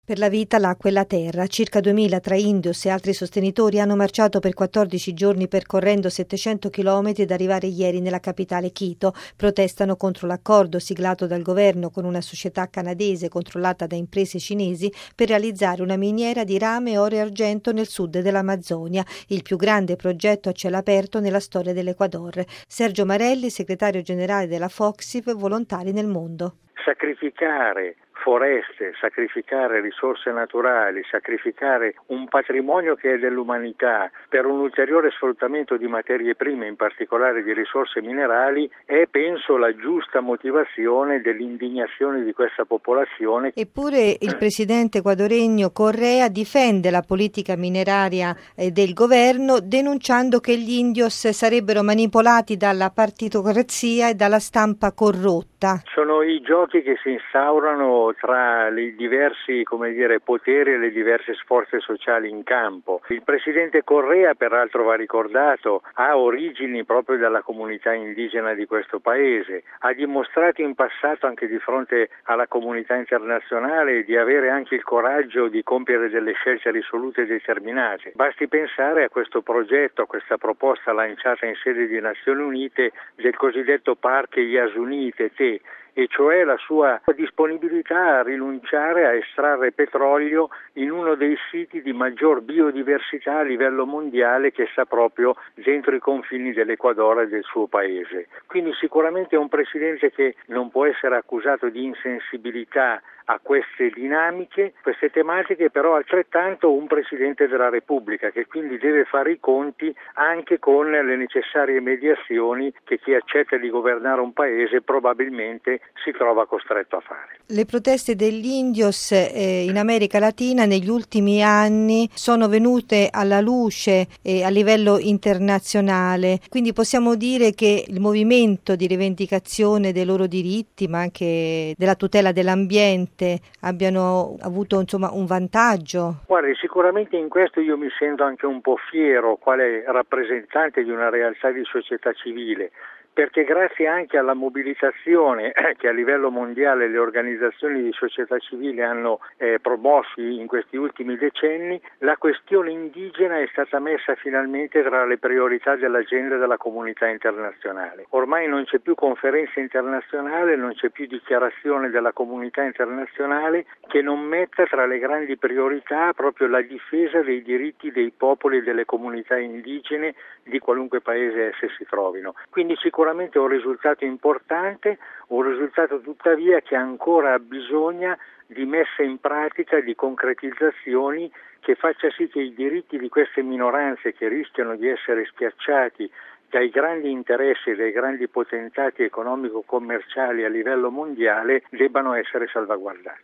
Per la vita, l'acqua e la terra. Circa 2000 tra Indios e altri sostenitori hanno marciato per 14 giorni percorrendo 700 chilometri ad arrivare ieri nella capitale Quito. Protestano contro l'accordo siglato dal governo con una società canadese controllata da imprese cinesi per realizzare una miniera di rame, oro e argento nel sud dell'Amazzonia, il più grande progetto a cielo aperto nella storia dell'Ecuador. Sergio Marelli, segretario generale della FOXIV, Volontari nel Mondo. Sacrificare foreste, sacrificare risorse naturali, sacrificare un patrimonio che è dell'umanità per un ulteriore sfruttamento di materie prime, in particolare di risorse minerali, è penso la giusta motivazione dell'indignazione di questa popolazione. Eppure il presidente ecuadoregno Correa difende la politica mineraria del governo, denunciando che gli indios sarebbero manipolati dalla partitocrazia e dalla stampa corrotta. Sono i giochi che si instaurano tra i diversi, poteri e le diverse forze sociali in campo. Il presidente Correa, peraltro va ricordato, ha origini proprio dalla comunità indigena di questo paese. Ha dimostrato in passato anche di fronte alla comunità internazionale di avere anche il coraggio di compiere delle scelte risolute e determinate. Basti pensare a questo progetto, a questa proposta lanciata in sede di Nazioni Unite del cosiddetto Parque Yasuní-Teté, e cioè la sua disponibilità a rinunciare a estrarre petrolio in uno dei siti di maggior biodiversità a livello mondiale che sta proprio dentro i confini dell'Ecuador e del suo paese. Quindi sicuramente è un presidente che non può essere accusato di insensibilità a queste dinamiche, queste tematiche, però altrettanto un Presidente della Repubblica che quindi deve fare i conti anche con le necessarie mediazioni che chi accetta di governare un paese probabilmente si trova costretto a fare. Le proteste degli indios in America Latina negli ultimi anni sono venute alla luce a livello internazionale, quindi possiamo dire che il movimento di rivendicazione dei loro diritti, ma anche della tutela dell'ambiente, abbiano avuto un vantaggio? Guardi, sicuramente in questo io mi sento anche un po' fiero quale rappresentante di una realtà di società civile, perché grazie anche alla mobilitazione che a livello mondiale le organizzazioni di società civile hanno promosso in questi ultimi decenni, la questione indigena è stata messa finalmente tra le priorità dell'agenda della comunità internazionale. Ormai non c'è più conferenza internazionale, non c'è più dichiarazione della comunità internazionale che non metta tra le grandi priorità proprio la difesa dei diritti dei popoli e delle comunità indigene di qualunque paese esse si trovino. Quindi sicuramente un risultato importante, un risultato tuttavia che ancora ha bisogno di messa in pratica, di concretizzazioni che faccia sì che i diritti di queste minoranze che rischiano di essere schiacciati dai grandi interessi e dai grandi potentati economico-commerciali a livello mondiale debbano essere salvaguardati.